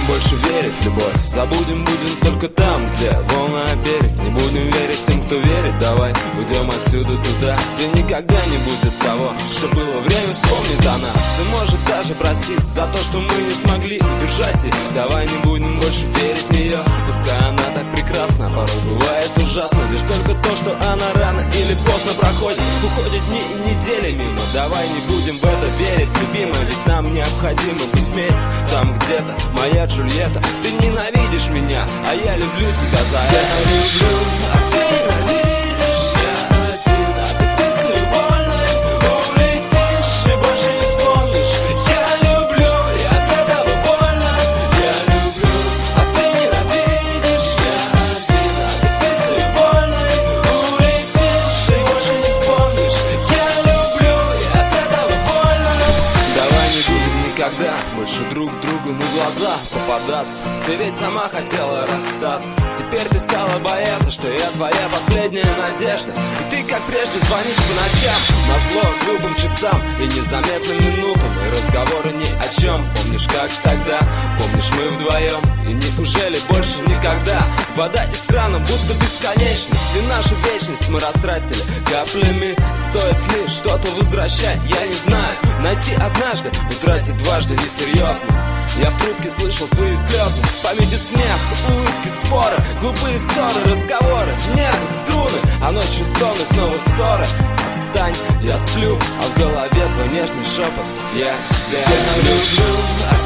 будем больше верить в любовь. Забудем будем только там, где волна берег. Не будем верить тем, кто верит. Давай уйдем отсюда туда, где никогда не будет того, что было. Время вспомнит о нас и может даже простить за то, что мы не смогли удержать ее. Давай не будем больше верить в нее. Пускай она так прекрасна, порой бывает ужасно. Лишь только то, что она рано или поздно проходит. Уходят дни и недели мимо. Давай не будем в это верить, любимая. Ведь нам необходимо быть вместе. Там где-то моя Джульетта. Ты ненавидишь меня, а я люблю тебя за это. Я люблю, а ты ненавидишь. Я один, а ты птицей вольной улетишь и больше не вспомнишь. Я люблю, и от этого больно. Я люблю, а ты ненавидишь. Я один, а ты птицей вольной улетишь и больше не вспомнишь. Я люблю, и от этого больно. Давай не будем никогда больше друг другу на глаза попадаться. Ты ведь сама хотела расстаться. Теперь ты стала бояться, что я твоя последняя надежда. И ты, как прежде, звонишь по ночам, назло грубым часам и незаметным минутам. И разговоры ни о чем. Помнишь, как тогда? Помнишь, мы вдвоем? И неужели больше никогда? Вода из крана, будто бесконечность. И нашу вечность мы растратили каплями. Стоит ли что-то возвращать? Я не знаю. Найти однажды, утратить дважды несерьезно. Я в трубке слышал твои слезы, в памяти смех, улыбки, споры, глупые ссоры, разговоры, нервы, струны, а ночью стоны, снова ссоры. Отстань, я сплю, а в голове твой нежный шепот. Я тебя люблю, а